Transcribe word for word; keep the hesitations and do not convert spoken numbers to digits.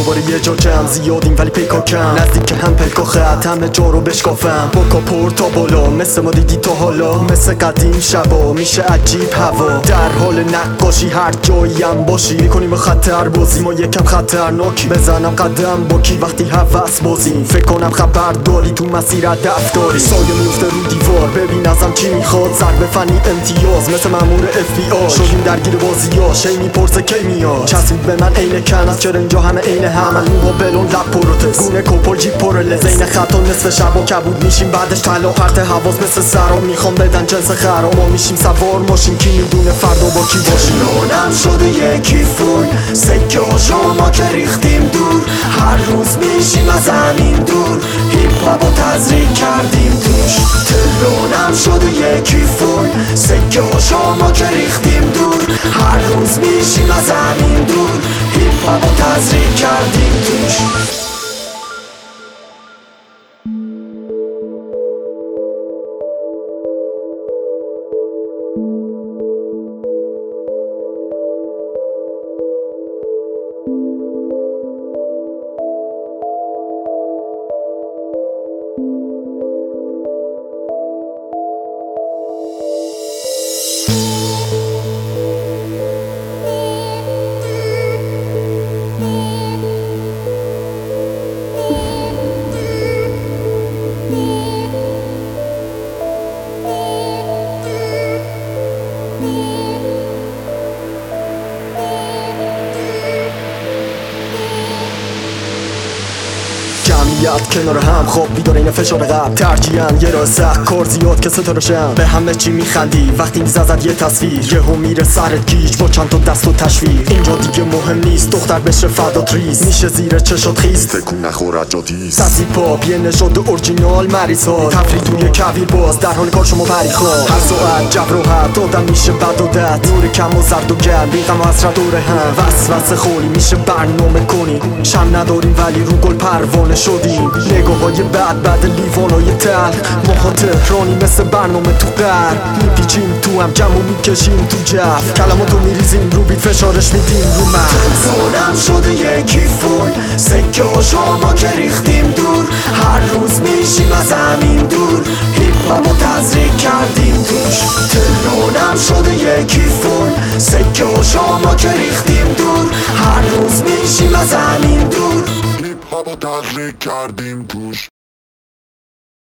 دوباره یه جا جمع زیادیم ولی پیکا کم، نزدیک هم پلک و خط همه جا رو بشکافم. پاکا پر تا بالا مثل ما دیدی تا حالا، مثل قدیم شبا میشه عجیب هوا. در حال نقاشی هر جایی هم باشی، میکنیم به خطر بازی ما یکم خطرناکی. بزنم قدم با کی وقتی هوس بازیم، فکر کنم خبر داری تو مسیر هدف داری. سایه میفته رو دیوار ببین ازم چی میخواد، ضربه فنی امتیاز مثل مامور اف بی آی. شدیم درگیر بازی ها شی میپرسه کی میاد، چسبید به من عین کن از چرنجا همه عین هم. موها بلون لب پروتس گونه کوپل جیپ پرله، زین خطا نصف شب و کبود میشیم بعدش طلا پرت حواس مثل سرا. میخوام بدن جنس خرا ما میشیم سوار ماشین، کی میدونه فردا با کی باشیم. رونم شده یکی فول سکه و شما که ریختیم دور، هر روز میشیم از همین دور، هیپ هاپ و تزریق کردیم توش. تهرانم شده یکی فول سکه و شما که ریختیم دور، هر روز میشیم از همین دور، هیپ هاپ و تزریق کردیم توش. جمعیت کنار هم خواب بیدار این فشار قبل، ترجیحاً یه راه سخت کار زیاد که ستاره شم. به همه چی میخندی وقتی میزد یه تصویر، یهو میره سرت گیج با چند تا دست و تشویر. اینجا دیگه مهم نیست دختر بشه فدات ریز، میشه زیر چشات خیز تکون نخور رجاتیست. سسی پاپ یه نژاد اورجینال مریض ها، تفریح توی کویر باز در حال کار شما پریخواه. هر ساعت جبر و حد آدم میشه بد و دد، نور کم و زرد و گرم بی غم و حسرت دور هم. وسوسه خوری میشه برنامه کنی، شم نداریم ولی رو گل پروانه شدیم. نگاه های بد بد لیوان های تل، ماها تهرانی مثل برنامه تو قرد. میپیچیم تو هم جمع و میکشیم تو جف، کلماتو میریزیم رو بیت فشارش میدیم رو من. تهرانم شده یکی فول سکه و شما که ریختیم دور، هر روز میشیم از همین دور، هیپ هاپ و تزریق کردیم توش. تهرانم شده یکی فول سکه و شما که ریختیم دور، هر روز میشیم از همین دور، هیپ هاپ و تزریق کردیم توش.